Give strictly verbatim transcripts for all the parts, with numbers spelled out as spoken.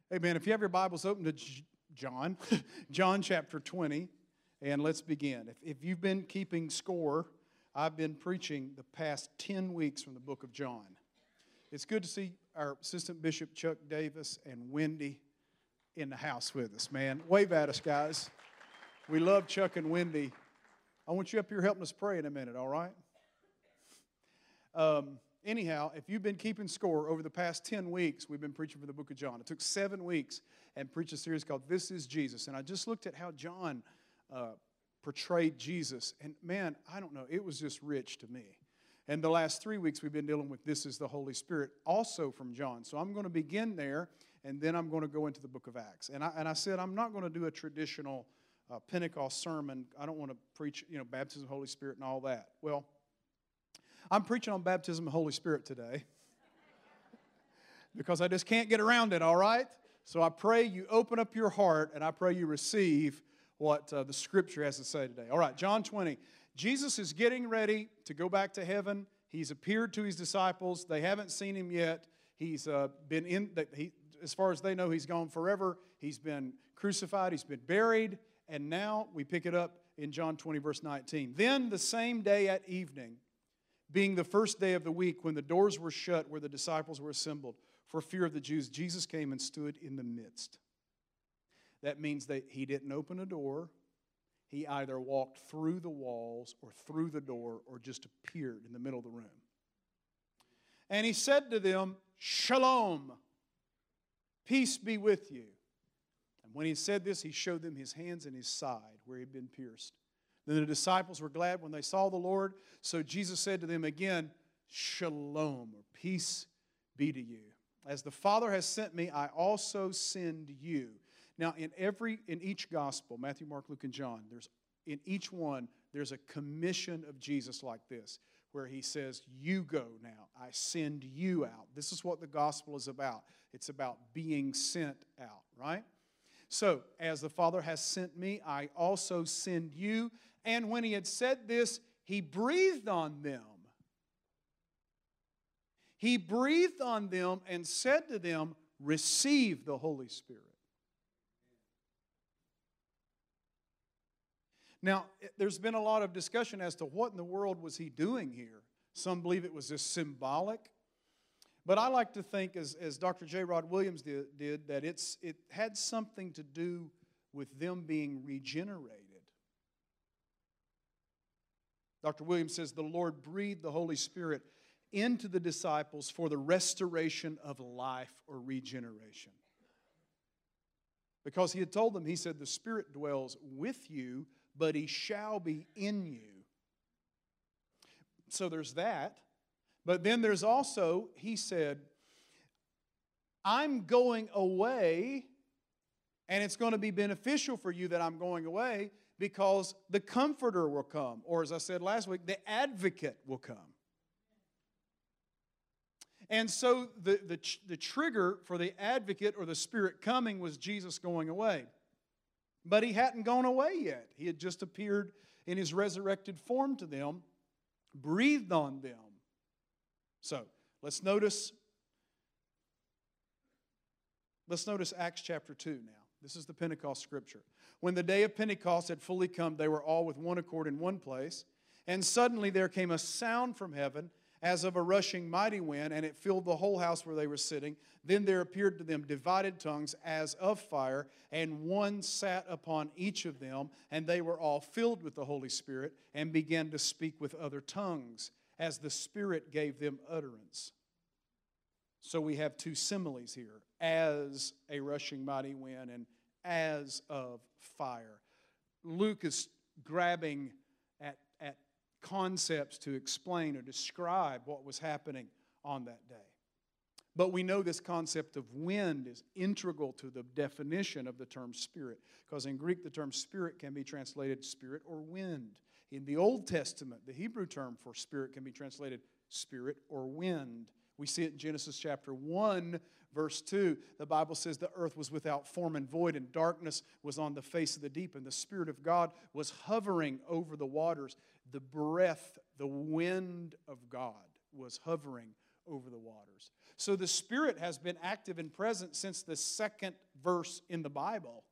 Amen. If you have your Bibles open to J- John, John chapter twenty, and let's begin. If, if you've been keeping score, I've been preaching the past ten weeks from the book of John. It's good to see our Assistant Bishop Chuck Davis and Wendy in the house with us, man. Wave at us, guys. We love Chuck and Wendy. I want you up here helping us pray in a minute, all right? Um, anyhow, if you've been keeping score over the past ten weeks, we've been preaching from the book of John. It took seven weeks and preached a series called This is Jesus. And I just looked at how John uh, portrayed Jesus. And man, I don't know, it was just rich to me. And the last three weeks we've been dealing with This is the Holy Spirit, also from John. So I'm going to begin there, and then I'm going to go into the book of Acts. And I, and I said I'm not going to do a traditional uh, Pentecost sermon. I don't want to preach, you know, baptism of the Holy Spirit and all that. Well, I'm preaching on baptism of the Holy Spirit today because I just can't get around it, all right? So I pray you open up your heart, and I pray you receive what uh, the Scripture has to say today. All right, John twenty. Jesus is getting ready to go back to heaven. He's appeared to His disciples. They haven't seen Him yet. He's uh, been in, he, as far as they know, He's gone forever. He's been crucified. He's been buried. And now we pick it up in John twenty, verse nineteen. Then the same day at evening, being the first day of the week, when the doors were shut where the disciples were assembled, for fear of the Jews, Jesus came and stood in the midst. That means that He didn't open a door. He either walked through the walls or through the door or just appeared in the middle of the room. And He said to them, Shalom, peace be with you. And when He said this, He showed them His hands and His side where He had been pierced. Then the disciples were glad when they saw the Lord. So Jesus said to them again, Shalom, or peace be to you. As the Father has sent me, I also send you. Now, in every, in each gospel, Matthew, Mark, Luke, and John, there's in each one, there's a commission of Jesus like this, where He says, you go now, I send you out. This is what the gospel is about. It's about being sent out, right? So, as the Father has sent me, I also send you. And when He had said this, He breathed on them. He breathed on them and said to them, receive the Holy Spirit. Now, there's been a lot of discussion as to what in the world was He doing here. Some believe it was just symbolic. But I like to think, as, as Doctor J. Rod Williams did, did that it's, it had something to do with them being regenerated. Doctor Williams says, the Lord breathed the Holy Spirit into the disciples for the restoration of life or regeneration. Because He had told them, He said, the Spirit dwells with you, but He shall be in you. So there's that. But then there's also, He said, I'm going away, and it's going to be beneficial for you that I'm going away because the Comforter will come. Or as I said last week, the Advocate will come. And so the, the, the trigger for the Advocate or the Spirit coming was Jesus going away. But He hadn't gone away yet. He had just appeared in His resurrected form to them, breathed on them. So, let's notice, let's notice Acts chapter two now. This is the Pentecost scripture. When the day of Pentecost had fully come, they were all with one accord in one place. And suddenly there came a sound from heaven as of a rushing mighty wind, and it filled the whole house where they were sitting. Then there appeared to them divided tongues as of fire, and one sat upon each of them, and they were all filled with the Holy Spirit and began to speak with other tongues, as the Spirit gave them utterance. So we have two similes here, as a rushing mighty wind and as of fire. Luke is grabbing at, at concepts to explain or describe what was happening on that day. But we know this concept of wind is integral to the definition of the term spirit, because in Greek the term spirit can be translated spirit or wind. In the Old Testament, the Hebrew term for spirit can be translated spirit or wind. We see it in Genesis chapter one, verse two. The Bible says the earth was without form and void, and darkness was on the face of the deep, and the Spirit of God was hovering over the waters. The breath, the wind of God was hovering over the waters. So the Spirit has been active and present since the second verse in the Bible.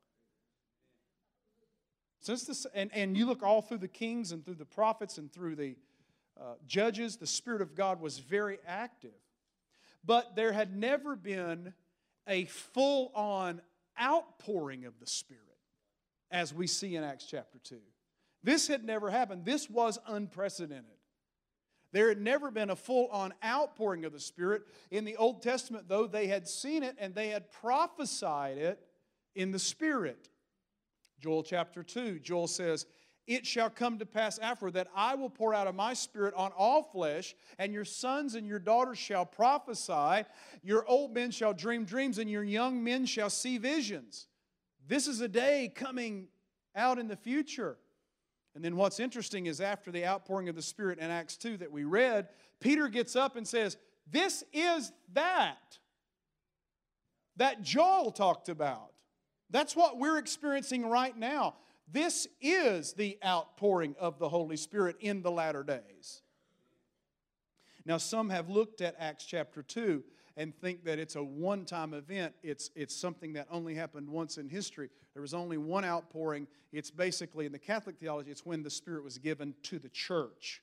Since this, and, and you look all through the kings and through the prophets and through the uh, judges, the Spirit of God was very active. But there had never been a full-on outpouring of the Spirit as we see in Acts chapter two. This had never happened. This was unprecedented. There had never been a full-on outpouring of the Spirit. In the Old Testament, though, they had seen it and they had prophesied it in the Spirit. Joel chapter two, Joel says, "It shall come to pass afterward that I will pour out of my Spirit on all flesh, and your sons and your daughters shall prophesy, your old men shall dream dreams, and your young men shall see visions." This is a day coming out in the future. And then what's interesting is after the outpouring of the Spirit in Acts two that we read, Peter gets up and says, "This is that that Joel talked about. That's what we're experiencing right now. This is the outpouring of the Holy Spirit in the latter days." Now, some have looked at Acts chapter two and think that it's a one-time event. It's, it's something that only happened once in history. There was only one outpouring. It's basically, in the Catholic theology, it's when the Spirit was given to the church.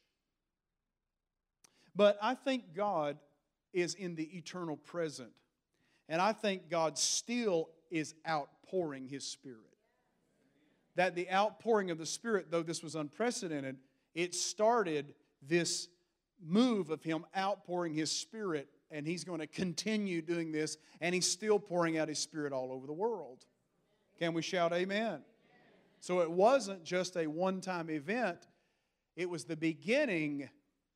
But I think God is in the eternal present. And I think God still is outpouring His Spirit. That the outpouring of the Spirit, though this was unprecedented, it started this move of Him outpouring His Spirit, and He's going to continue doing this, and He's still pouring out His Spirit all over the world. Can we shout amen? Amen. So it wasn't just a one-time event. It was the beginning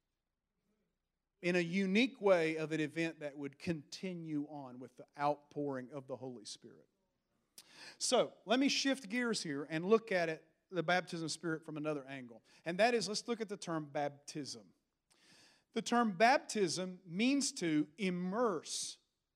in a unique way of an event that would continue on with the outpouring of the Holy Spirit. So, let me shift gears here and look at it, the baptism of Spirit, from another angle. And that is, let's look at the term baptism. The term baptism means to immerse.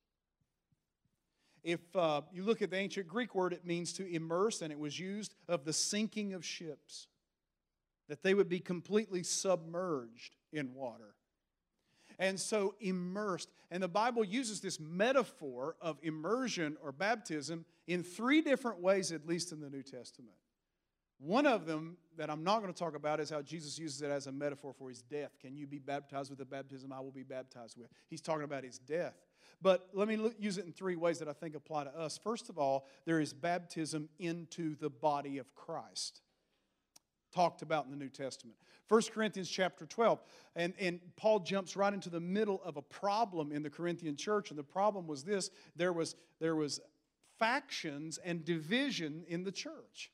If uh, you look at the ancient Greek word, it means to immerse, and it was used of the sinking of ships, that they would be completely submerged in water. And so immersed. And the Bible uses this metaphor of immersion or baptism in three different ways, at least in the New Testament. One of them that I'm not going to talk about is how Jesus uses it as a metaphor for His death. Can you be baptized with the baptism I will be baptized with? He's talking about His death. But let me look, use it in three ways that I think apply to us. First of all, there is baptism into the body of Christ, talked about in the New Testament. First Corinthians chapter twelve, and, and Paul jumps right into the middle of a problem in the Corinthian church, and the problem was this: there was, there was factions and division in the church.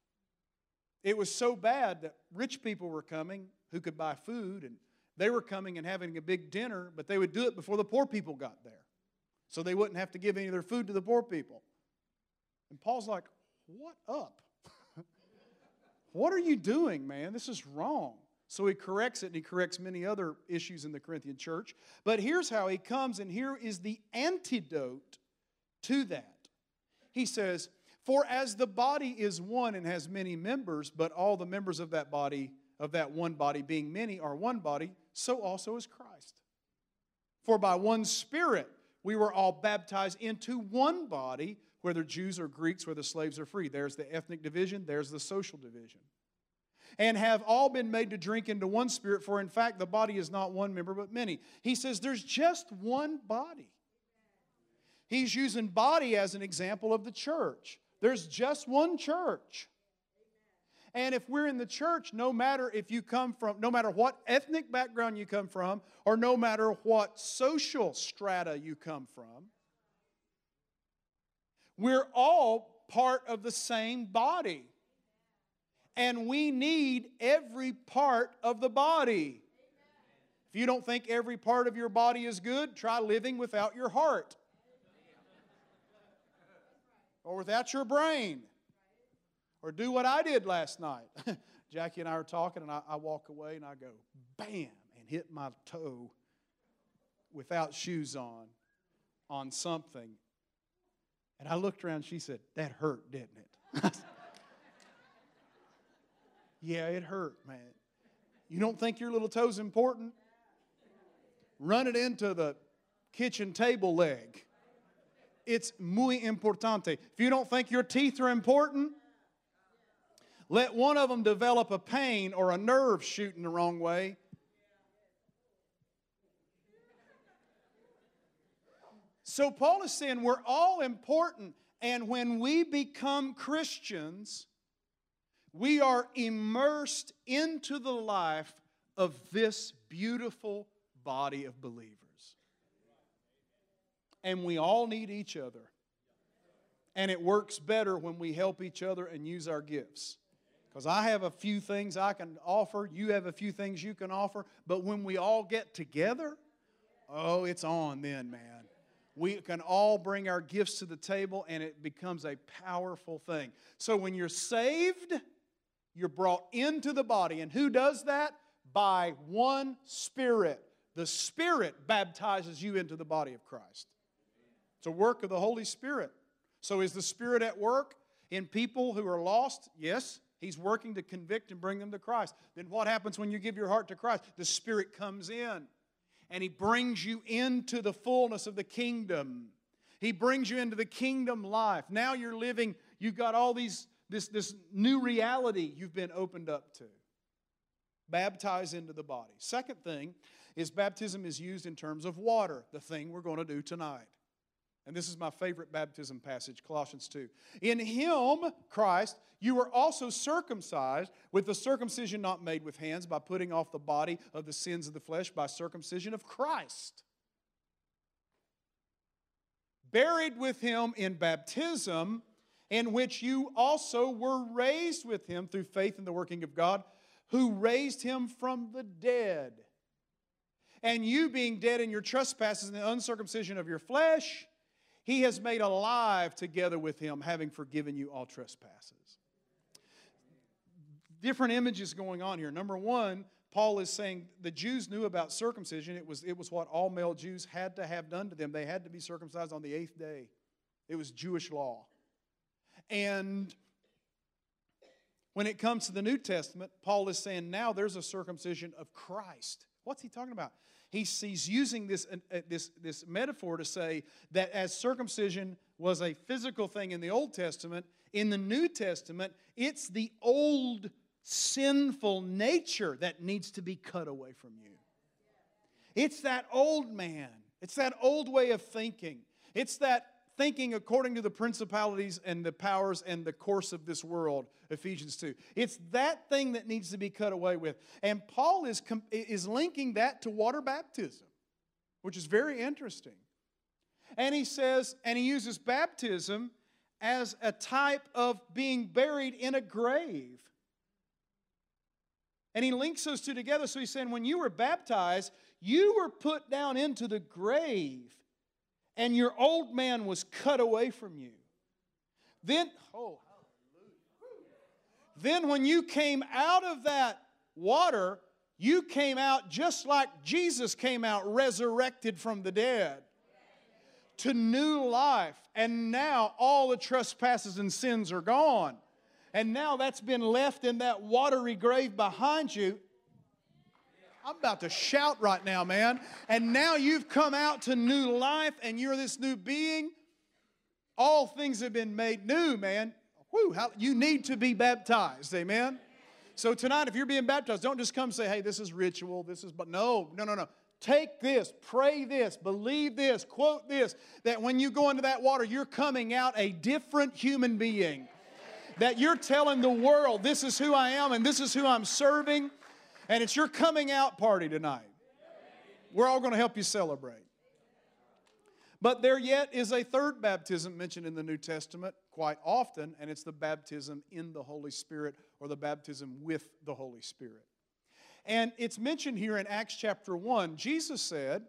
It was so bad that rich people were coming who could buy food, and they were coming and having a big dinner, but they would do it before the poor people got there, so they wouldn't have to give any of their food to the poor people. And Paul's like, "What up? What are you doing, man? This is wrong." So he corrects it, and he corrects many other issues in the Corinthian church. But here's how he comes, and here is the antidote to that. He says, "For as the body is one and has many members, but all the members of that body, of that one body being many, are one body, so also is Christ. For by one Spirit we were all baptized into one body, whether Jews or Greeks, whether slaves or free." There's the ethnic division, there's the social division. "And have all been made to drink into one Spirit, for in fact the body is not one member but many." He says there's just one body. He's using body as an example of the church. There's just one church. And if we're in the church, no matter if you come from, no matter what ethnic background you come from, or no matter what social strata you come from, we're all part of the same body. And we need every part of the body. If you don't think every part of your body is good, try living without your heart. Or without your brain. Or do what I did last night. Jackie and I are talking, and I, I walk away, and I go, bam, and hit my toe without shoes on, on something. And I looked around, and she said, "That hurt, didn't it?" Yeah, it hurt, man. You don't think your little toe's important? run it into the kitchen table leg. It's muy importante. If you don't think your teeth are important, let one of them develop a pain or a nerve shooting the wrong way. So Paul is saying we're all important, and when we become Christians, we are immersed into the life of this beautiful body of believers. And we all need each other. And it works better when we help each other and use our gifts. Because I have a few things I can offer, you have a few things you can offer, but when we all get together, oh, it's on then, man. We can all bring our gifts to the table and it becomes a powerful thing. So when you're saved, you're brought into the body. And who does that? By one Spirit. The Spirit baptizes you into the body of Christ. It's a work of the Holy Spirit. So is the Spirit at work in people who are lost? Yes. He's working to convict and bring them to Christ. Then what happens when you give your heart to Christ? The Spirit comes in and He brings you into the fullness of the kingdom. He brings you into the kingdom life. Now you're living, you've got all these, this, this new reality you've been opened up to. Baptize into the body. Second thing is baptism is used in terms of water, the thing we're going to do tonight. And this is my favorite baptism passage, Colossians two. In Him, Christ, you were also circumcised with the circumcision not made with hands by putting off the body of the sins of the flesh by circumcision of Christ. Buried with Him in baptism, in which you also were raised with Him through faith in the working of God, who raised Him from the dead. And you being dead in your trespasses and the uncircumcision of your flesh, He has made alive together with Him, having forgiven you all trespasses. Different images going on here. Number one, Paul is saying the Jews knew about circumcision. It was, it was what all male Jews had to have done to them. They had to be circumcised on the eighth day. It was Jewish law. And when it comes to the New Testament, Paul is saying now there's a circumcision of Christ. What's he talking about? He's, he's using this, uh, this, this metaphor to say that as circumcision was a physical thing in the Old Testament, in the New Testament, it's the old sinful nature that needs to be cut away from you. It's that old man. It's that old way of thinking. It's that thinking according to the principalities and the powers and the course of this world, Ephesians two. It's that thing that needs to be cut away with. And Paul is, is linking that to water baptism, which is very interesting. And he says, and he uses baptism as a type of being buried in a grave. And he links those two together. So he's saying when you were baptized, you were put down into the grave. And your old man was cut away from you. Then, oh, hallelujah. Then when you came out of that water, you came out just like Jesus came out, resurrected from the dead, to new life. And now all the trespasses and sins are gone. And now that's been left in that watery grave behind you. I'm about to shout right now, man. And now you've come out to new life and you're this new being. All things have been made new, man. Whew, how, you need to be baptized, amen? So tonight, if you're being baptized, don't just come and say, hey, this is ritual, this is, but no, no, no, no. Take this, pray this, believe this, quote this, that when you go into that water, you're coming out a different human being. That you're telling the world, this is who I am and this is who I'm serving. And it's your coming out party tonight. We're all going to help you celebrate. But there yet is a third baptism mentioned in the New Testament quite often, and it's the baptism in the Holy Spirit or the baptism with the Holy Spirit. And it's mentioned here in Acts chapter one. Jesus said,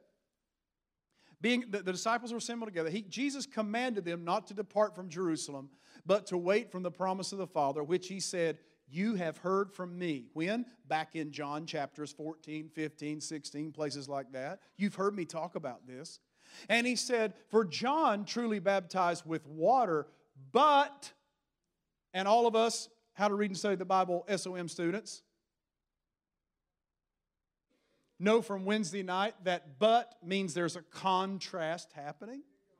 being the, the disciples were assembled together, he, Jesus commanded them not to depart from Jerusalem, but to wait from the promise of the Father, which He said, you have heard from me. When? Back in John chapters fourteen, fifteen, sixteen, places like that. You've heard me talk about this. And He said, for John truly baptized with water, but, and all of us, how to read and study the Bible, S O M students, know from Wednesday night that but means there's a contrast happening.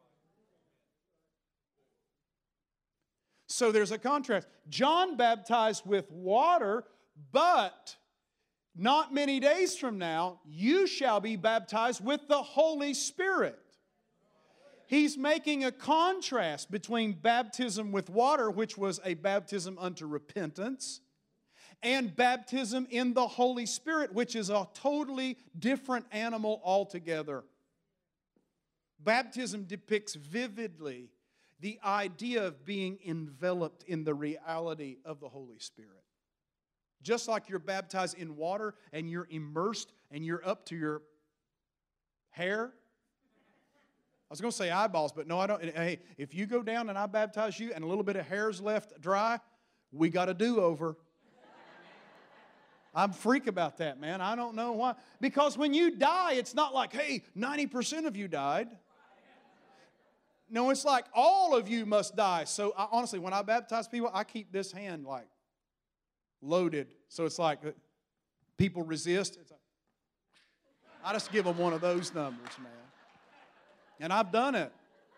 So there's a contrast. John baptized with water, but not many days from now, you shall be baptized with the Holy Spirit. He's making a contrast between baptism with water, which was a baptism unto repentance, and baptism in the Holy Spirit, which is a totally different animal altogether. Baptism depicts vividly the idea of being enveloped in the reality of the Holy Spirit. Just like you're baptized in water and you're immersed and you're up to your hair. I was going to say eyeballs, but no, I don't. Hey, if you go down and I baptize you and a little bit of hair's left dry, we got a do-over. I'm a freak about that, man. I don't know why. Because when you die, it's not like, hey, ninety percent of you died. No, it's like all of you must die. So I, honestly, when I baptize people, I keep this hand like loaded. So it's like people resist. It's like, I just give them one of those numbers, man. And I've done it.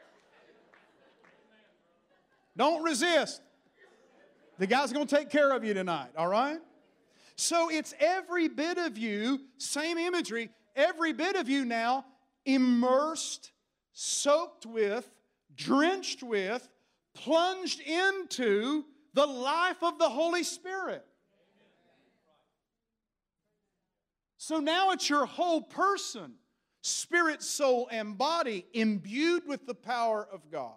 Don't resist. The guy's going to take care of you tonight, all right? So it's every bit of you, same imagery, every bit of you now immersed, soaked with, drenched with, plunged into the life of the Holy Spirit. So now it's your whole person, spirit, soul, and body, imbued with the power of God.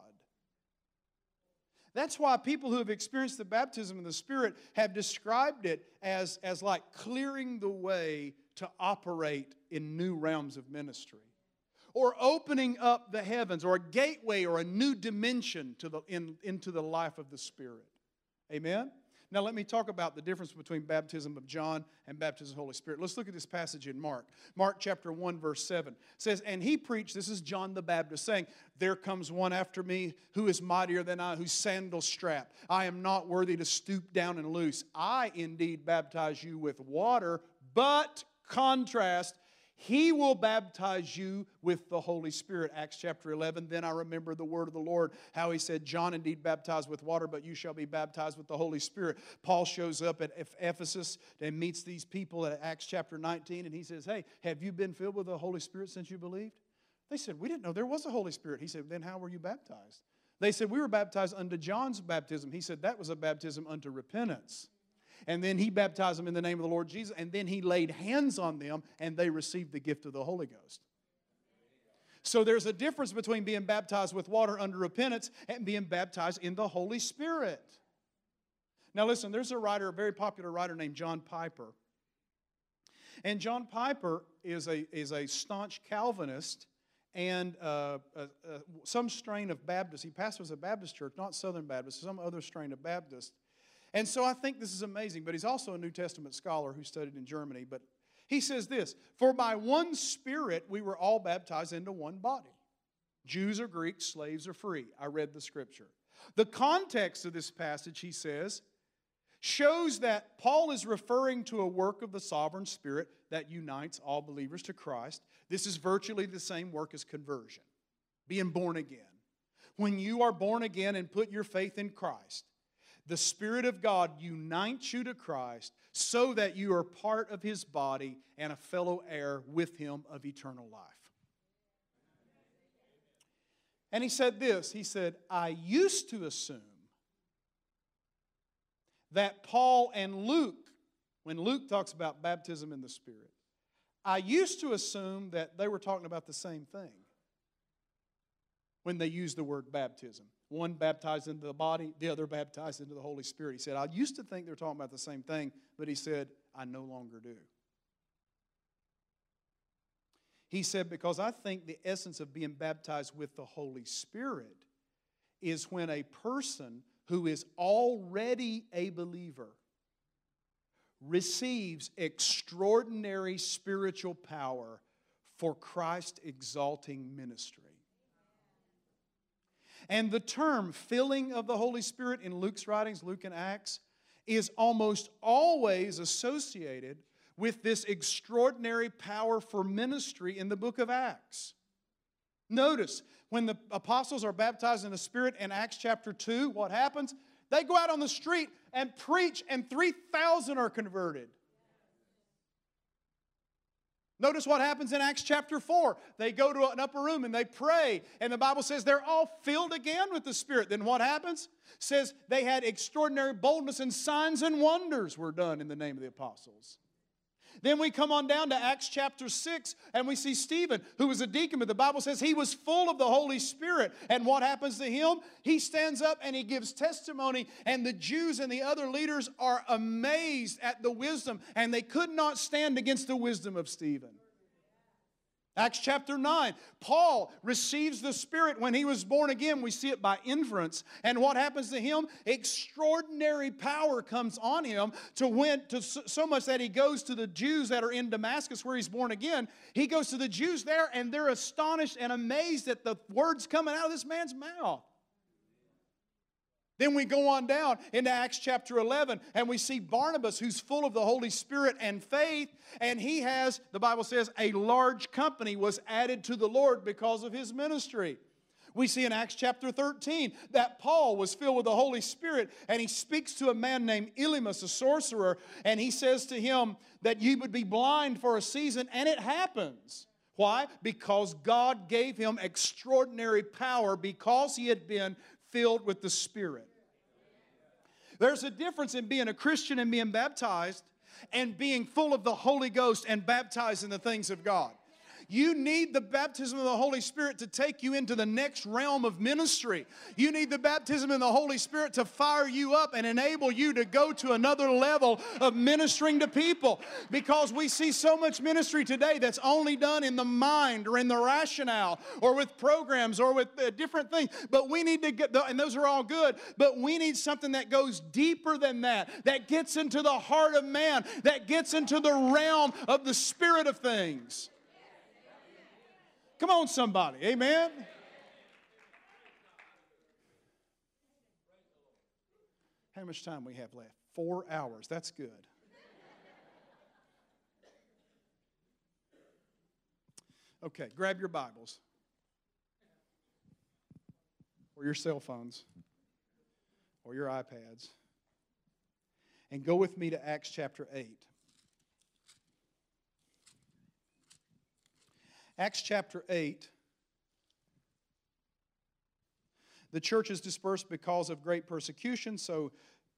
That's why people who have experienced the baptism of the Spirit have described it as, as like clearing the way to operate in new realms of ministry. Or opening up the heavens, or a gateway, or a new dimension to the, in, into the life of the Spirit. Amen? Now let me talk about the difference between baptism of John and baptism of the Holy Spirit. Let's look at this passage in Mark. Mark chapter one verse seven says, and he preached, this is John the Baptist saying, there comes one after me who is mightier than I, whose sandal strap I am not worthy to stoop down and loose. I indeed baptize you with water, but contrast, he will baptize you with the Holy Spirit. Acts chapter eleven, then I remember the word of the Lord, how he said, John indeed baptized with water, but you shall be baptized with the Holy Spirit. Paul shows up at Ephesus and meets these people at Acts chapter nineteen, and he says, hey, have you been filled with the Holy Spirit since you believed? They said, we didn't know there was a Holy Spirit. He said, then how were you baptized? They said, we were baptized unto John's baptism. He said, that was a baptism unto repentance. And then he baptized them in the name of the Lord Jesus, and then he laid hands on them, and they received the gift of the Holy Ghost. So there's a difference between being baptized with water under repentance and being baptized in the Holy Spirit. Now listen, there's a writer, a very popular writer named John Piper. And John Piper is a, is a staunch Calvinist and uh, uh, uh, some strain of Baptist. He pastors a Baptist church, not Southern Baptist, some other strain of Baptist. And so I think this is amazing, but he's also a New Testament scholar who studied in Germany. But he says this, for by one Spirit we were all baptized into one body. Jews or Greeks, slaves or free. I read the scripture. The context of this passage, he says, shows that Paul is referring to a work of the sovereign Spirit that unites all believers to Christ. This is virtually the same work as conversion, being born again. When you are born again and put your faith in Christ, the Spirit of God unites you to Christ so that you are part of His body and a fellow heir with Him of eternal life. And he said this, he said, I used to assume that Paul and Luke, when Luke talks about baptism in the Spirit, I used to assume that they were talking about the same thing when they used the word baptism. One baptized into the body, the other baptized into the Holy Spirit. He said, I used to think they were talking about the same thing, but he said, I no longer do. He said, because I think the essence of being baptized with the Holy Spirit is when a person who is already a believer receives extraordinary spiritual power for Christ exalting ministry. And the term filling of the Holy Spirit in Luke's writings, Luke and Acts, is almost always associated with this extraordinary power for ministry in the book of Acts. Notice, when the apostles are baptized in the Spirit in Acts chapter two, what happens? They go out on the street and preach, and three thousand are converted. Notice what happens in Acts chapter four. They go to an upper room and they pray, and the Bible says they're all filled again with the Spirit. Then what happens? It says they had extraordinary boldness, and signs and wonders were done in the name of the apostles. Then we come on down to Acts chapter six, and we see Stephen, who was a deacon, but the Bible says he was full of the Holy Spirit. And what happens to him? He stands up and he gives testimony, and the Jews and the other leaders are amazed at the wisdom, and they could not stand against the wisdom of Stephen. Acts chapter nine, Paul receives the Spirit when he was born again. We see it by inference. And what happens to him? Extraordinary power comes on him to win, to so much that he goes to the Jews that are in Damascus where he's born again. He goes to the Jews there, and they're astonished and amazed at the words coming out of this man's mouth. Then we go on down into Acts chapter eleven, and we see Barnabas, who's full of the Holy Spirit and faith, and he has, the Bible says, a large company was added to the Lord because of his ministry. We see in Acts chapter thirteen that Paul was filled with the Holy Spirit, and he speaks to a man named Elymas, a sorcerer, and he says to him that you would be blind for a season, and it happens. Why? Because God gave him extraordinary power because he had been filled with the Spirit. There's a difference in being a Christian and being baptized and being full of the Holy Ghost and baptized in the things of God. You need the baptism of the Holy Spirit to take you into the next realm of ministry. You need the baptism in the Holy Spirit to fire you up and enable you to go to another level of ministering to people. Because we see so much ministry today that's only done in the mind or in the rationale or with programs or with uh, different things. But we need to get, the, and those are all good, but we need something that goes deeper than that, that gets into the heart of man, that gets into the realm of the spirit of things. Come on, somebody. Amen. How much time we have left? Four hours. That's good. Okay, grab your Bibles or your cell phones or your iPads and go with me to Acts chapter eight. Acts chapter eight, the church is dispersed because of great persecution, so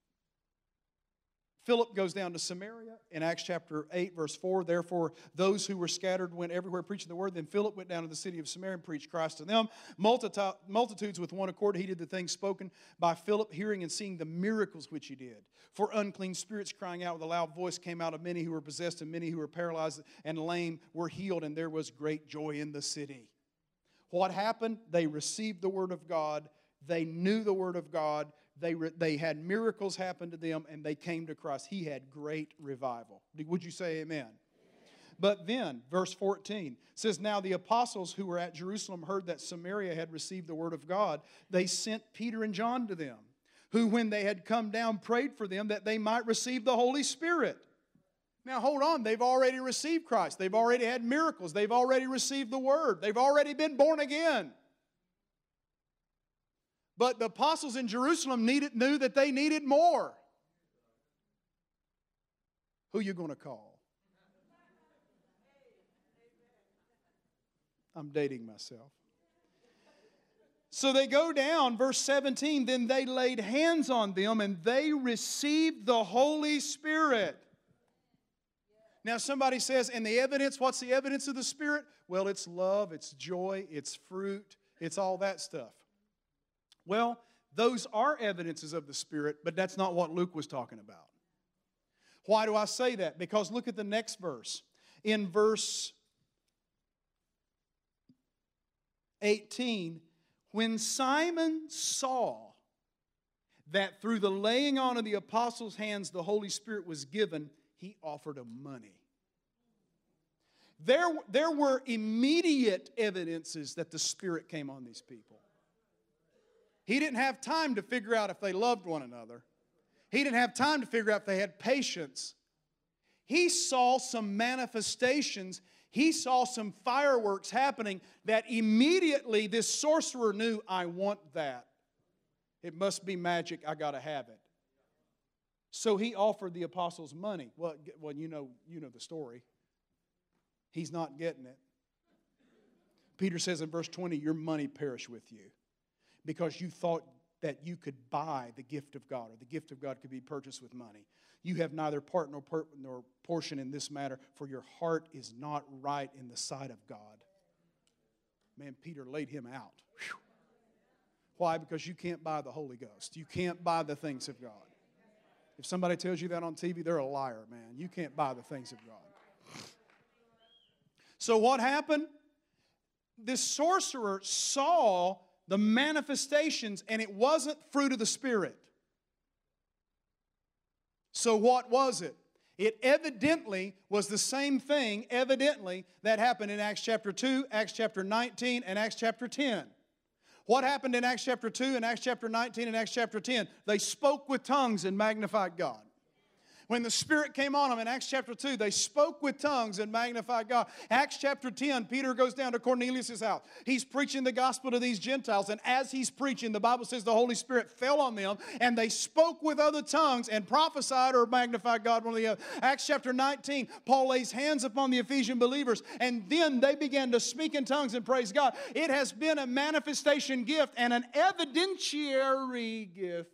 Philip goes down to Samaria in Acts chapter eight, verse four. Therefore, those who were scattered went everywhere preaching the word. Then Philip went down to the city of Samaria and preached Christ to them. Multitudes with one accord heeded the things spoken by Philip, hearing and seeing the miracles which he did. For unclean spirits crying out with a loud voice came out of many who were possessed, and many who were paralyzed and lame were healed, and there was great joy in the city. What happened? They received the word of God. They knew the word of God. They, re, they had miracles happen to them, and they came to Christ. He had great revival. Would you say amen? But then, verse fourteen says, now the apostles who were at Jerusalem heard that Samaria had received the word of God. They sent Peter and John to them, who when they had come down prayed for them that they might receive the Holy Spirit. Now hold on, they've already received Christ. They've already had miracles. They've already received the word. They've already been born again. But the apostles in Jerusalem needed, knew that they needed more. Who are you going to call? I'm dating myself. So they go down, verse seventeen, then they laid hands on them and they received the Holy Spirit. Now somebody says, and the evidence, what's the evidence of the Spirit? Well, it's love, it's joy, it's fruit, it's all that stuff. Well, those are evidences of the Spirit, but that's not what Luke was talking about. Why do I say that? Because look at the next verse. In verse eighteen, when Simon saw that through the laying on of the apostles' hands the Holy Spirit was given, he offered them money. There, there were immediate evidences that the Spirit came on these people. He didn't have time to figure out if they loved one another. He didn't have time to figure out if they had patience. he saw some manifestations. He saw some fireworks happening that immediately this sorcerer knew, I want that. It must be magic. I got to have it. So he offered the apostles money. Well, well, you know, you know the story. He's not getting it. Peter says in verse twenty, your money perish with you because you thought that you could buy the gift of God, or the gift of God could be purchased with money. You have neither part nor, per, nor portion in this matter, for your heart is not right in the sight of God. Man, Peter laid him out. Whew. Why? Because you can't buy the Holy Ghost. You can't buy the things of God. If somebody tells you that on T V, they're a liar, man. You can't buy the things of God. So what happened? This sorcerer saw the manifestations, and it wasn't fruit of the Spirit. So what was it? It evidently was the same thing, evidently, that happened in Acts chapter two, Acts chapter nineteen, and Acts chapter ten. What happened in Acts chapter two and Acts chapter nineteen and Acts chapter ten? They spoke with tongues and magnified God. When the Spirit came on them in Acts chapter two, they spoke with tongues and magnified God. Acts chapter ten, Peter goes down to Cornelius' house. He's preaching the gospel to these Gentiles, and as he's preaching, the Bible says the Holy Spirit fell on them, and they spoke with other tongues and prophesied or magnified God, one or the other. Acts chapter nineteen, Paul lays hands upon the Ephesian believers, and then they began to speak in tongues and praise God. It has been a manifestation gift and an evidentiary gift.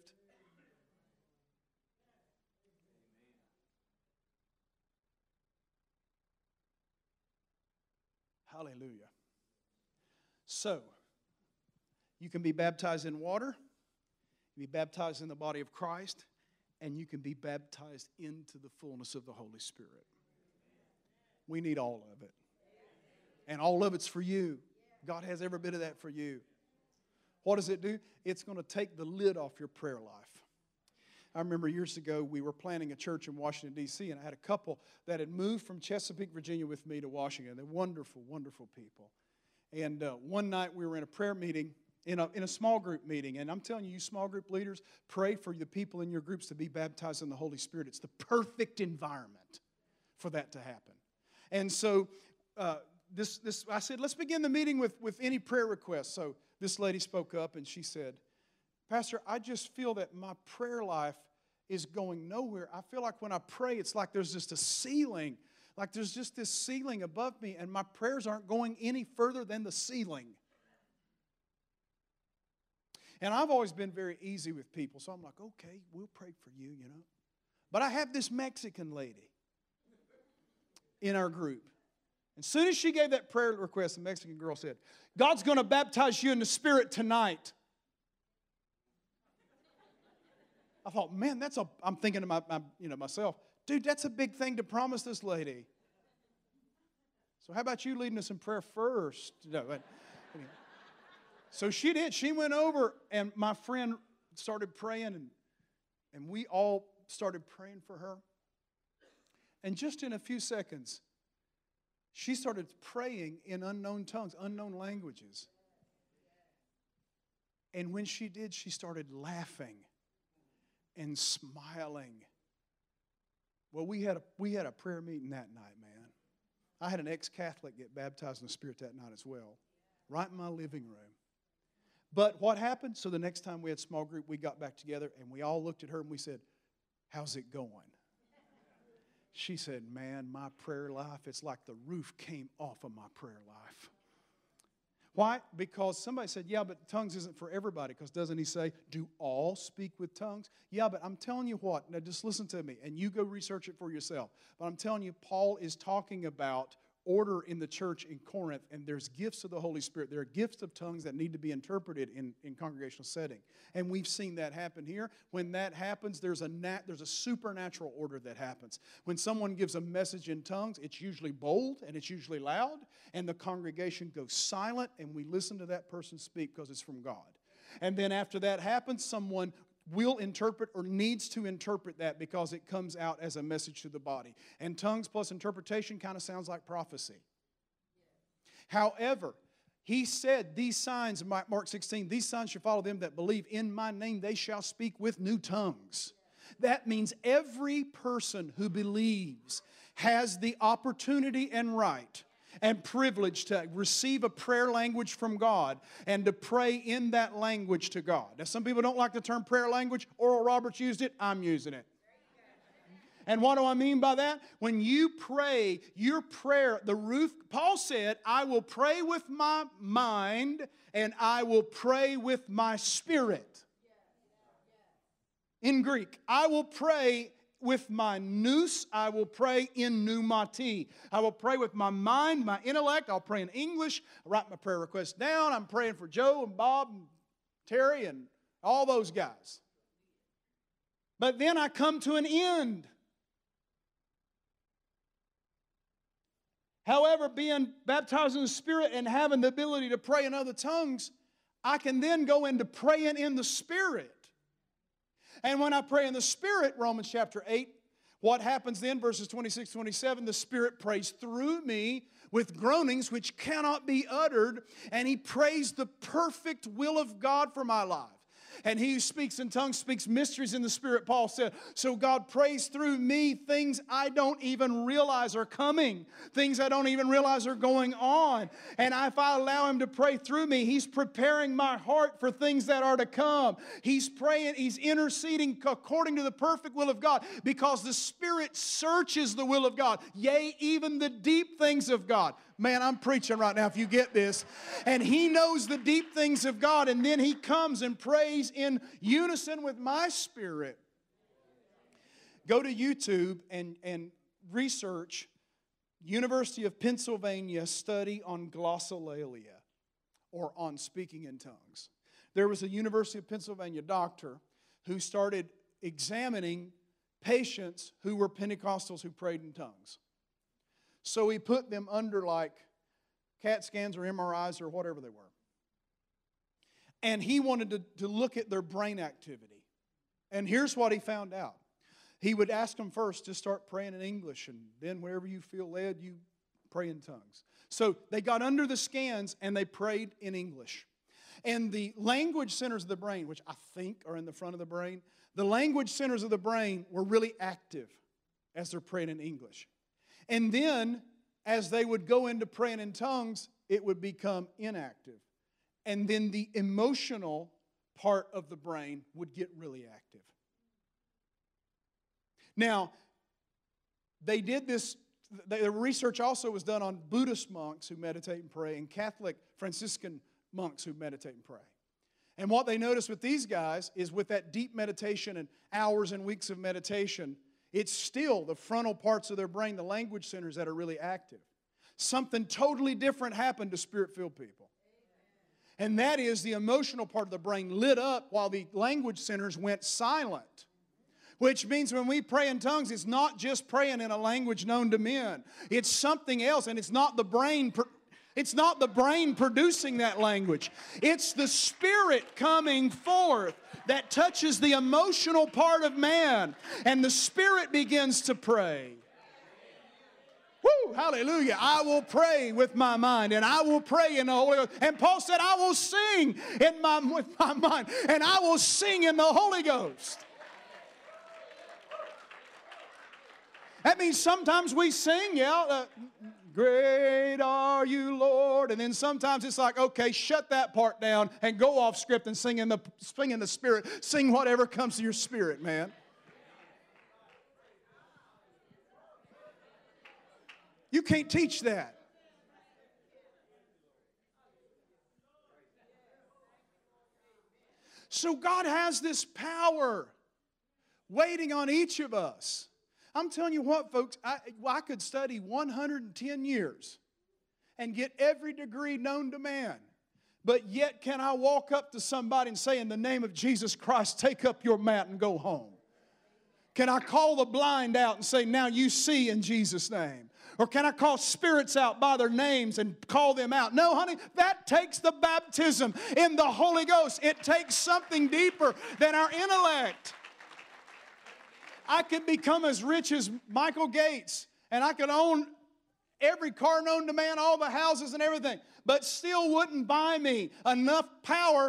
Hallelujah. So, you can be baptized in water, you can be baptized in the body of Christ, and you can be baptized into the fullness of the Holy Spirit. We need all of it. And all of it's for you. God has every bit of that for you. What does it do? It's going to take the lid off your prayer life. I remember years ago we were planning a church in Washington, D C, and I had a couple that had moved from Chesapeake, Virginia with me to Washington. They're wonderful, wonderful people. And uh, one night we were in a prayer meeting, in a, in a small group meeting, and I'm telling you, you small group leaders, pray for the people in your groups to be baptized in the Holy Spirit. It's the perfect environment for that to happen. And so uh, this, this, I said, let's begin the meeting with, with any prayer requests. So this lady spoke up and she said, Pastor, I just feel that my prayer life is going nowhere. I feel like when I pray, it's like there's just a ceiling. Like there's just this ceiling above me, and my prayers aren't going any further than the ceiling. And I've always been very easy with people, so I'm like, okay, we'll pray for you, you know. But I have this Mexican lady in our group. As soon as she gave that prayer request, the Mexican girl said, God's going to baptize you in the Spirit tonight. I thought, man, that's a, I'm thinking to my, my, you know, myself, dude, that's a big thing to promise this lady. So how about you leading us in prayer first? No, but, anyway. So she did. She went over, and my friend started praying, and, and we all started praying for her. And just in a few seconds, she started praying in unknown tongues, unknown languages. And when she did, she started laughing and smiling. Well, we had a we had a prayer meeting that night, man. I had an ex-Catholic get baptized in the Spirit that night as well, right in my living room. But what happened? So the next time we had small group, we got back together, and we all looked at her and we said, how's it going? She said, man, my prayer life, it's like the roof came off of my prayer life. Why? Because somebody said, yeah, but tongues isn't for everybody. Because doesn't he say, do all speak with tongues? Yeah, but I'm telling you what. Now just listen to me, and you go research it for yourself. But I'm telling you, Paul is talking about order in the church in Corinth, and there's gifts of the Holy Spirit. There are gifts of tongues that need to be interpreted in, in congregational setting. And we've seen that happen here. When that happens, there's a nat, there's a supernatural order that happens. When someone gives a message in tongues, it's usually bold and it's usually loud, and the congregation goes silent, and we listen to that person speak because it's from God. And then after that happens, someone will interpret or needs to interpret that because it comes out as a message to the body. And tongues plus interpretation kind of sounds like prophecy. However, he said these signs, in Mark sixteen, these signs shall follow them that believe in my name, they shall speak with new tongues. That means every person who believes has the opportunity and right and privilege to receive a prayer language from God and to pray in that language to God. Now, some people don't like the term prayer language. Oral Roberts used it. I'm using it. And what do I mean by that? When you pray, your prayer, the roof, Paul said, I will pray with my mind and I will pray with my spirit. In Greek, I will pray with my nous, I will pray in pneumati. I will pray with my mind, my intellect. I'll pray in English. I write my prayer requests down. I'm praying for Joe and Bob and Terry and all those guys. But then I come to an end. However, being baptized in the Spirit and having the ability to pray in other tongues, I can then go into praying in the Spirit. And when I pray in the Spirit, Romans chapter eight, what happens then, verses twenty-six, twenty-seven, the Spirit prays through me with groanings which cannot be uttered, and He prays the perfect will of God for my life. And he who speaks in tongues speaks mysteries in the Spirit, Paul said. So God prays through me things I don't even realize are coming, things I don't even realize are going on. And if I allow Him to pray through me, He's preparing my heart for things that are to come. He's praying, He's interceding according to the perfect will of God, because the Spirit searches the will of God, yea, even the deep things of God. Man, I'm preaching right now if you get this. And He knows the deep things of God, and then He comes and prays in unison with my spirit. Go to YouTube and, and research University of Pennsylvania study on glossolalia, or on speaking in tongues. There was a University of Pennsylvania doctor who started examining patients who were Pentecostals who prayed in tongues. So he put them under like CAT scans or M R Is or whatever they were. And he wanted to, to look at their brain activity. And here's what he found out. He would ask them first to start praying in English, and then wherever you feel led, you pray in tongues. So they got under the scans and they prayed in English. And the language centers of the brain, which I think are in the front of the brain, the language centers of the brain were really active as they're praying in English. And then, as they would go into praying in tongues, it would become inactive. And then the emotional part of the brain would get really active. Now, they did this, the research also was done on Buddhist monks who meditate and pray, and Catholic Franciscan monks who meditate and pray. And what they noticed with these guys is with that deep meditation and hours and weeks of meditation, it's still the frontal parts of their brain, the language centers, that are really active. Something totally different happened to Spirit-filled people. And that is the emotional part of the brain lit up while the language centers went silent. Which means when we pray in tongues, it's not just praying in a language known to men. It's something else, and it's not the brain It's not the brain producing that language. It's the Spirit coming forth that touches the emotional part of man, and the Spirit begins to pray. Woo, hallelujah. I will pray with my mind, and I will pray in the Holy Ghost. And Paul said, I will sing in my, with my mind, and I will sing in the Holy Ghost. That means sometimes we sing, yeah, uh, great are you, Lord. And then sometimes it's like, okay, shut that part down and go off script and sing in the, sing in the Spirit. Sing whatever comes to your spirit, man. You can't teach that. So God has this power waiting on each of us. I'm telling you what, folks, I, I could study one hundred ten years and get every degree known to man. But yet can I walk up to somebody and say, in the name of Jesus Christ, take up your mat and go home? Can I call the blind out and say, now you see in Jesus' name? Or can I call spirits out by their names and call them out? No, honey, that takes the baptism in the Holy Ghost. It takes something deeper than our intellect. I could become as rich as Michael Gates, and I could own every car known to man, all the houses and everything, but still wouldn't buy me enough power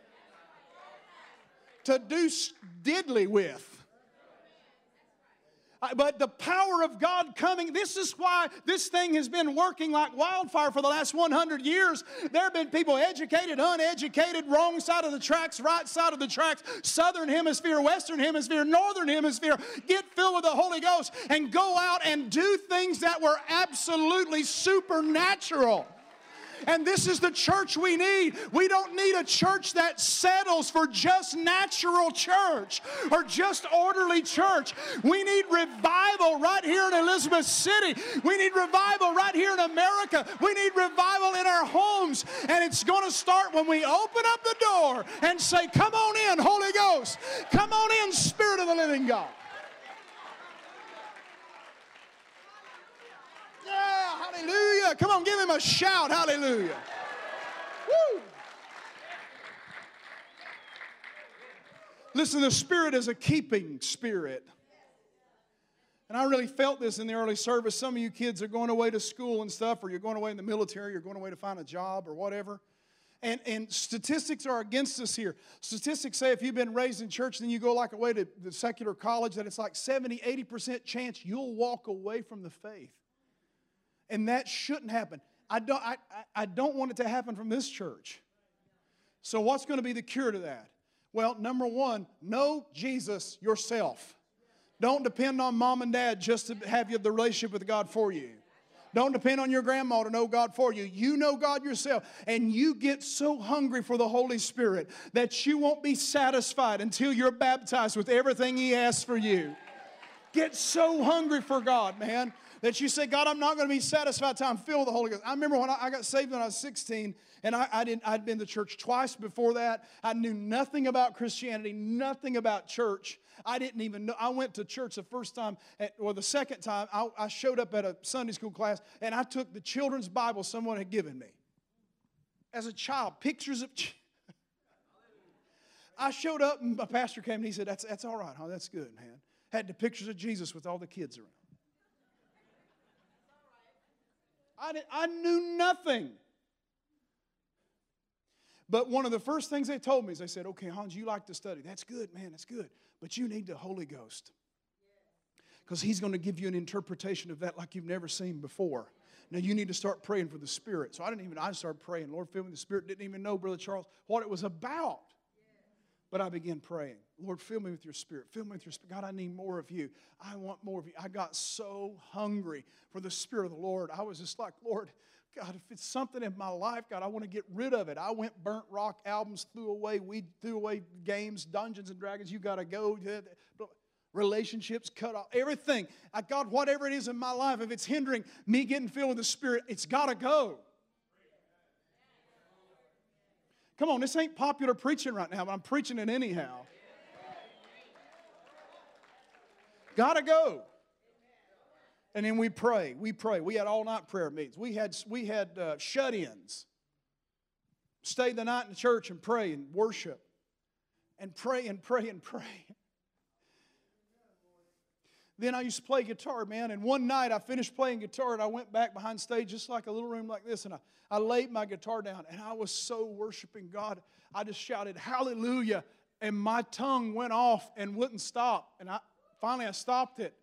to do diddly with. I- But the power of God coming, this is why this thing has been working like wildfire for the last one hundred years. There have been people educated, uneducated, wrong side of the tracks, right side of the tracks, southern hemisphere, western hemisphere, northern hemisphere. Get filled with the Holy Ghost and go out and do things that were absolutely supernatural. And this is the church we need. We don't need a church that settles for just natural church or just orderly church. We need revival right here in Elizabeth City. We need revival right here in America. We need revival in our homes. And it's going to start when we open up the door and say, come on in, Holy Ghost. Come on in, Spirit of the living God. Yeah, hallelujah. Come on, give him a shout. Hallelujah. Woo. Listen, the Spirit is a keeping spirit. And I really felt this in the early service. Some of you kids are going away to school and stuff, or you're going away in the military, you're going away to find a job or whatever. And, and statistics are against us here. Statistics say if you've been raised in church, then you go like away to the secular college, that it's like seventy, eighty percent chance you'll walk away from the faith. And that shouldn't happen. I don't, I, I don't want it to happen from this church. So what's going to be the cure to that? Well, number one, know Jesus yourself. Don't depend on mom and dad just to have you the relationship with God for you. Don't depend on your grandma to know God for you. You know God yourself. And you get so hungry for the Holy Spirit that you won't be satisfied until you're baptized with everything He has for you. Get so hungry for God, man, that you say, God, I'm not going to be satisfied until I'm filled with the Holy Ghost. I remember when I, I got saved when I was sixteen, and I, I didn't, I'd been to church twice before that. I knew nothing about Christianity, nothing about church. I didn't even know. I went to church the first time, at, or the second time, I, I showed up at a Sunday school class, and I took the children's Bible someone had given me. As a child, pictures of... I showed up, and my pastor came, and he said, that's, that's all right, huh? That's good, man. Had the pictures of Jesus with all the kids around. I, didn't, I knew nothing. But one of the first things they told me is they said, okay, Hans, you like to study. That's good, man, that's good. But you need the Holy Ghost. Because He's going to give you an interpretation of that like you've never seen before. Now, you need to start praying for the Spirit. So I didn't even, I started praying. Lord, fill me with the Spirit. Didn't even know, Brother Charles, what it was about. But I began praying. Lord, fill me with your Spirit. Fill me with your Spirit. God, I need more of you. I want more of you. I got so hungry for the Spirit of the Lord. I was just like, Lord, God, if it's something in my life, God, I want to get rid of it. I went burnt rock albums, threw away weed, threw away games, Dungeons and Dragons. You got to go. Relationships cut off. Everything. I, God, whatever it is in my life, if it's hindering me getting filled with the Spirit, it's got to go. Come on, this ain't popular preaching right now, but I'm preaching it anyhow. Gotta go. And then we pray. We pray. We had all-night prayer meetings. We had, we had uh, shut-ins. Stay the night in the church and pray and worship. And pray and pray and pray. Then I used to play guitar, man, and one night I finished playing guitar and I went back behind stage just like a little room like this, and I, I laid my guitar down and I was so worshiping God. I just shouted, hallelujah, and my tongue went off and wouldn't stop. And I finally I stopped it.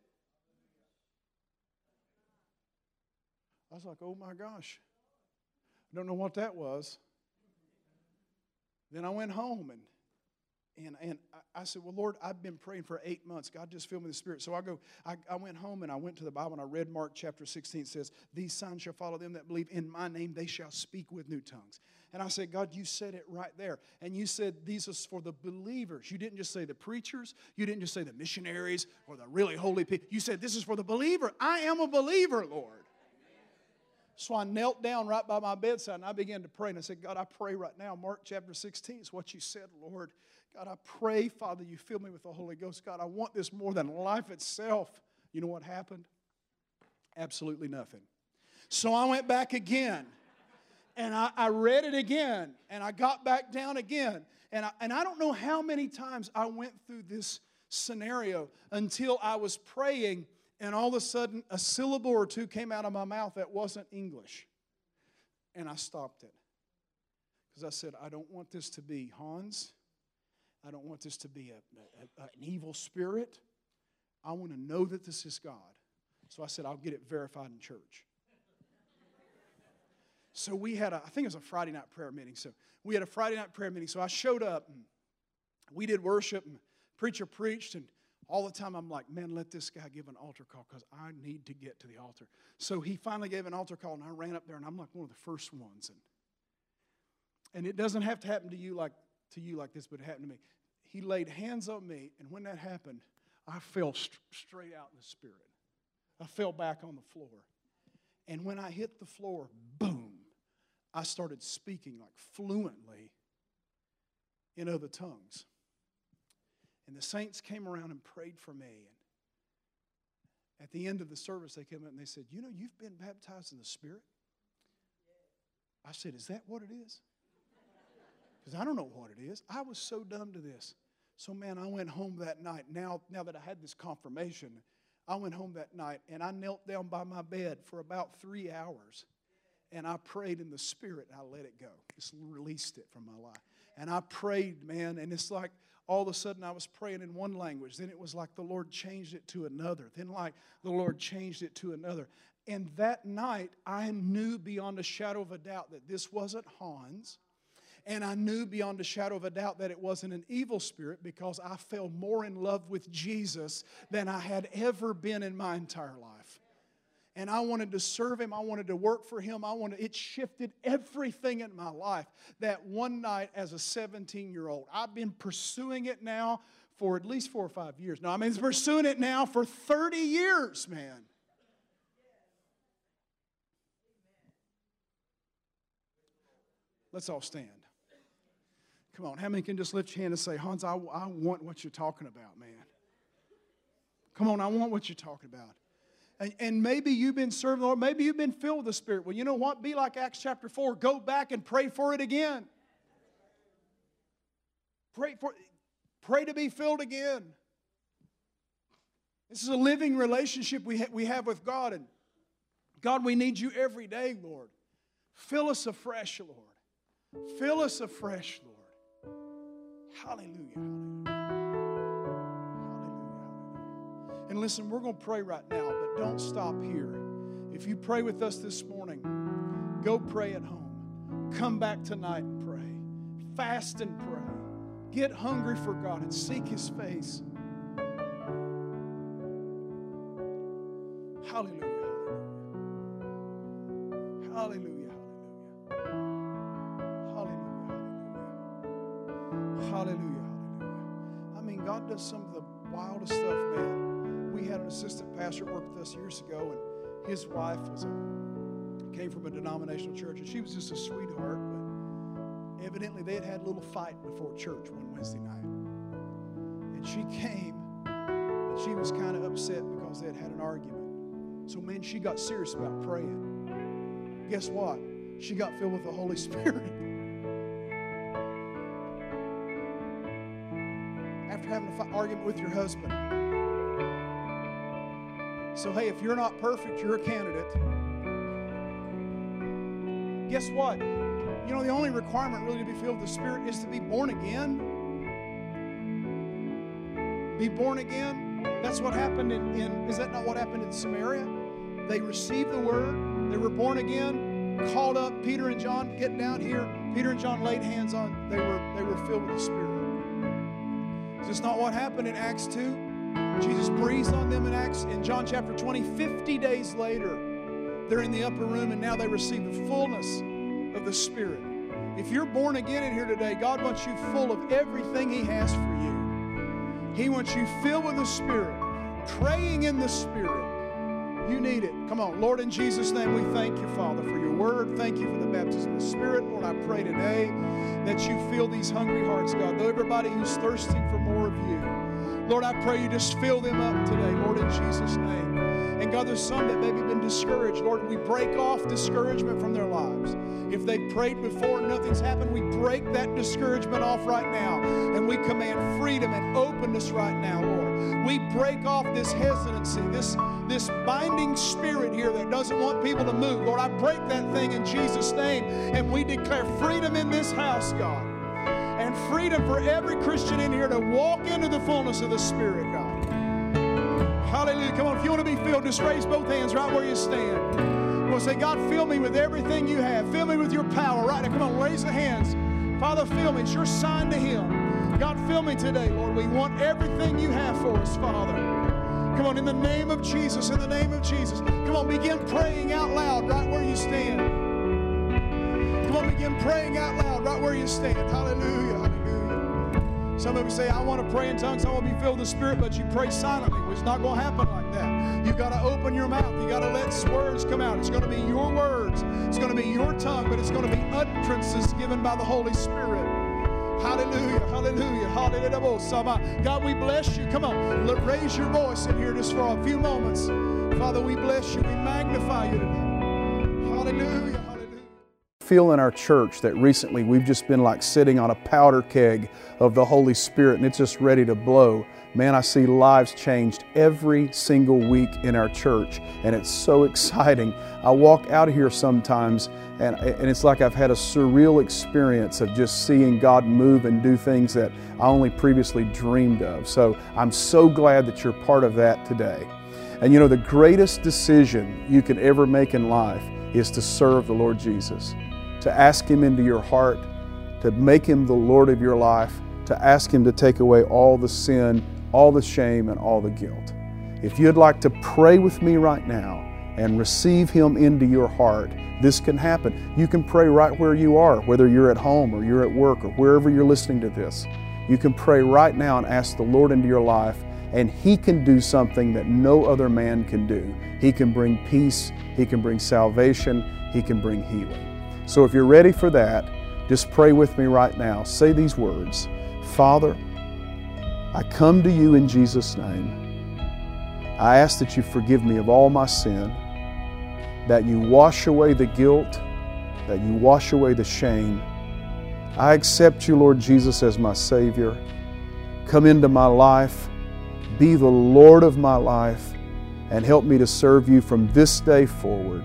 I was like, oh my gosh, I don't know what that was. Then I went home and And, and I said, well, Lord, I've been praying for eight months. God, just fill me with the Spirit. So I go, I, I went home and I went to the Bible and I read Mark chapter sixteen. It says, these signs shall follow them that believe in my name. They shall speak with new tongues. And I said, God, you said it right there. And you said these is for the believers. You didn't just say the preachers. You didn't just say the missionaries or the really holy people. You said this is for the believer. I am a believer, Lord. So I knelt down right by my bedside and I began to pray. And I said, God, I pray right now, Mark chapter sixteen is what you said, Lord. God, I pray, Father, you fill me with the Holy Ghost. God, I want this more than life itself. You know what happened? Absolutely nothing. So I went back again, and I, I read it again, and I got back down again. And I, and I don't know how many times I went through this scenario until I was praying, and all of a sudden a syllable or two came out of my mouth that wasn't English. And I stopped it. Because I said, I don't want this to be Hans. I don't want this to be a, a, a, an evil spirit. I want to know that this is God. So I said, I'll get it verified in church. So we had a, I think it was a Friday night prayer meeting. So we had a Friday night prayer meeting. So I showed up and we did worship and preacher preached. And all the time I'm like, man, let this guy give an altar call because I need to get to the altar. So he finally gave an altar call and I ran up there and I'm like one of the first ones. And, and it doesn't have to happen to you like to you like this, but it happened to me. He laid hands on me, and when that happened, I fell st- straight out in the Spirit. I fell back on the floor. And when I hit the floor, boom, I started speaking like fluently in other tongues. And the saints came around and prayed for me. And at the end of the service, they came up and they said, you know, you've been baptized in the Spirit? I said, is that what it is? Because I don't know what it is. I was so dumb to this. So, man, I went home that night. Now, now that I had this confirmation, I went home that night, and I knelt down by my bed for about three hours. And I prayed in the Spirit, and I let it go. Just released it from my life. And I prayed, man, and it's like all of a sudden I was praying in one language. Then it was like the Lord changed it to another. Then like the Lord changed it to another. And that night, I knew beyond a shadow of a doubt that this wasn't Hans. And I knew beyond a shadow of a doubt that it wasn't an evil spirit because I fell more in love with Jesus than I had ever been in my entire life. And I wanted to serve Him. I wanted to work for Him. I wanted, it shifted everything in my life. That one night as a seventeen-year-old, I've been pursuing it now for at least four or five years. No, I mean, pursuing it now for thirty years, man. Let's all stand. Come on, how many can just lift your hand and say, Hans, I, I want what you're talking about, man. Come on, I want what you're talking about. And, and maybe you've been serving the Lord. Maybe you've been filled with the Spirit. Well, you know what? Be like Acts chapter four. Go back and pray for it again. Pray for, pray to be filled again. This is a living relationship we, ha- we have with God. And God, we need you every day, Lord. Fill us afresh, Lord. Fill us afresh, Lord. Hallelujah, hallelujah. Hallelujah. And listen, we're going to pray right now, but don't stop here. If you pray with us this morning, go pray at home. Come back tonight and pray. Fast and pray. Get hungry for God and seek His face. Hallelujah, hallelujah. Hallelujah. Hallelujah, hallelujah. I mean, God does some of the wildest stuff, man. We had an assistant pastor work with us years ago, and his wife was a, came from a denominational church, and she was just a sweetheart, but evidently they had had a little fight before church one Wednesday night. And she came, and she was kind of upset because they had had an argument. So, man, she got serious about praying. Guess what? She got filled with the Holy Spirit. After having an argument with your husband. So, hey, if you're not perfect, you're a candidate. Guess what? You know, the only requirement really to be filled with the Spirit is to be born again. Be born again. That's what happened in, in, is that not what happened in Samaria? They received the word. They were born again. Called up Peter and John, get down here. Peter and John laid hands on. They were, they were filled with the Spirit. Is this not what happened in Acts two? Jesus breathed on them in Acts in John chapter twenty. fifty days later, they're in the upper room and now they receive the fullness of the Spirit. If you're born again in here today, God wants you full of everything He has for you. He wants you filled with the Spirit, praying in the Spirit. You need it. Come on. Lord, in Jesus' name, we thank you, Father, for your word. Thank you for the baptism of the Spirit. Lord, I pray today that you fill these hungry hearts, God. Though everybody who's thirsting for more of you, Lord, I pray you just fill them up today, Lord, in Jesus' name. And God, there's some that maybe been discouraged. Lord, we break off discouragement from their lives. If they've prayed before and nothing's happened, we break that discouragement off right now. And we command freedom and openness right now, Lord. We break off this hesitancy, this, this binding spirit here that doesn't want people to move. Lord, I break that thing in Jesus' name. And we declare freedom in this house, God. And freedom for every Christian in here to walk into the fullness of the Spirit, God. Hallelujah. Come on, if you want to be filled, just raise both hands right where you stand. Come on, say, God, fill me with everything you have. Fill me with your power right now. Come on, raise the hands. Father, fill me. It's your sign to Him. God, fill me today, Lord. We want everything you have for us, Father. Come on, in the name of Jesus, in the name of Jesus. Come on, begin praying out loud right where you stand. Come on, begin praying out loud right where you stand. Hallelujah, hallelujah. Some of you say, I want to pray in tongues, I want to be filled with the Spirit, but you pray silently. Well, it's not going to happen like that. You've got to open your mouth. You've got to let words come out. It's going to be your words. It's going to be your tongue, but it's going to be utterances given by the Holy Spirit. Hallelujah, hallelujah, hallelujah. God, we bless you. Come on, let, raise your voice in here just for a few moments. Father, we bless you. We magnify you today. Hallelujah, hallelujah. Feel in our church that recently we've just been like sitting on a powder keg of the Holy Spirit and it's just ready to blow. Man, I see lives changed every single week in our church, and it's so exciting. I walk out of here sometimes and, and it's like I've had a surreal experience of just seeing God move and do things that I only previously dreamed of. So I'm so glad that you're part of that today. And you know, the greatest decision you can ever make in life is to serve the Lord Jesus, to ask Him into your heart, to make Him the Lord of your life, to ask Him to take away all the sin, all the shame, and all the guilt. If you'd like to pray with me right now and receive Him into your heart, this can happen. You can pray right where you are, whether you're at home or you're at work or wherever you're listening to this. You can pray right now and ask the Lord into your life, and He can do something that no other man can do. He can bring peace, He can bring salvation, He can bring healing. So if you're ready for that, just pray with me right now. Say these words. Father, I come to you in Jesus' name. I ask that you forgive me of all my sin, that you wash away the guilt, that you wash away the shame. I accept you, Lord Jesus, as my Savior. Come into my life, be the Lord of my life, and help me to serve you from this day forward.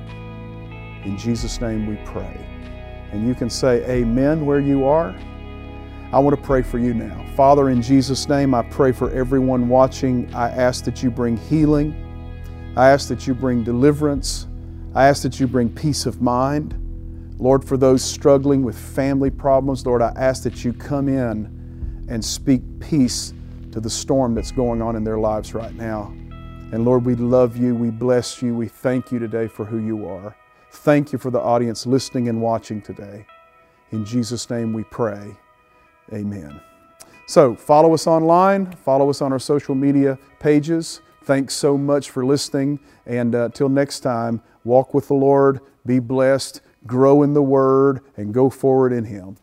In Jesus' name we pray. And you can say amen where you are. I want to pray for you now. Father, in Jesus' name, I pray for everyone watching. I ask that you bring healing. I ask that you bring deliverance. I ask that you bring peace of mind. Lord, for those struggling with family problems, Lord, I ask that you come in and speak peace to the storm that's going on in their lives right now. And Lord, we love you. We bless you. We thank you today for who you are. Thank you for the audience listening and watching today. In Jesus' name we pray. Amen. So follow us online, follow us on our social media pages. Thanks so much for listening. And uh, till next time, walk with the Lord, be blessed, grow in the Word, and go forward in Him.